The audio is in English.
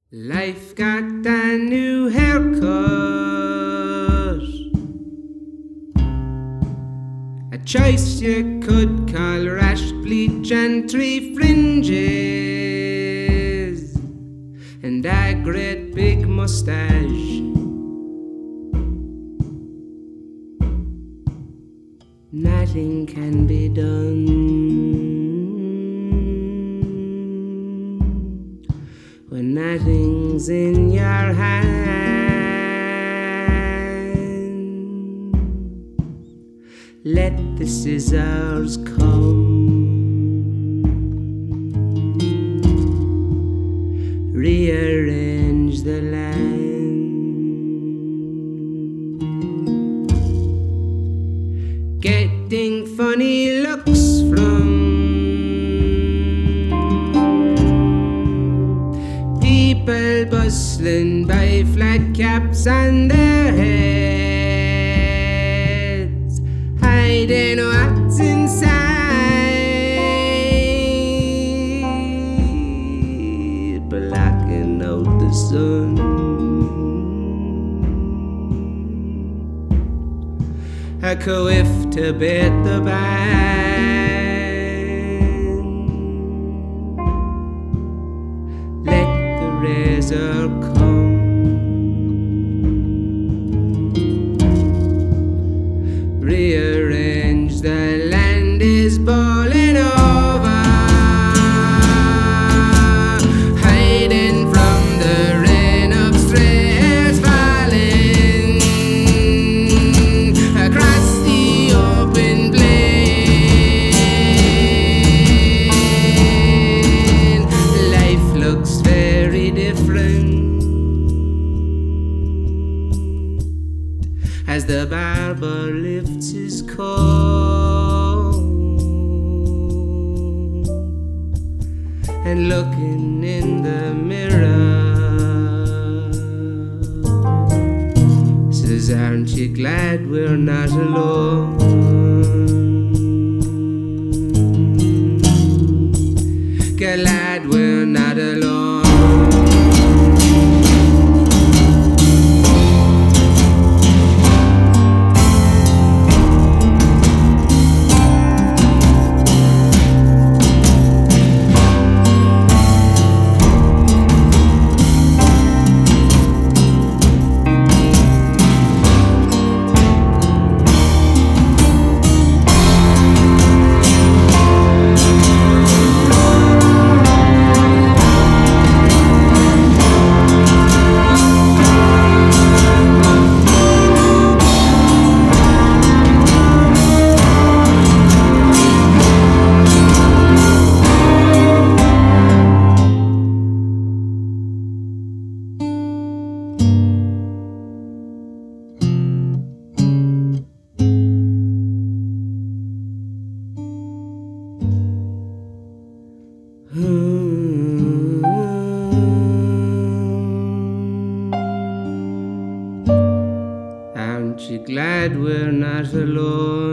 Life got a new haircut, a choice you could call rash, bleach and three fringes, and a great big moustache. Nothing can be done when nothing's in your hand. Let the scissors come, rearrange the land. Getting funny looks from people bustling by, flat caps on their heads, hiding what's inside, blocking out the sun. A whiff to beat the band. Let the razor come, rearrange the land is boiling over, hiding from the rain upstairs falling across the open plain. Life looks very different as the barber lifts his coat and looking in the mirror says, aren't you glad we're not alone? Glad we're not alone. Aren't you glad we're not alone?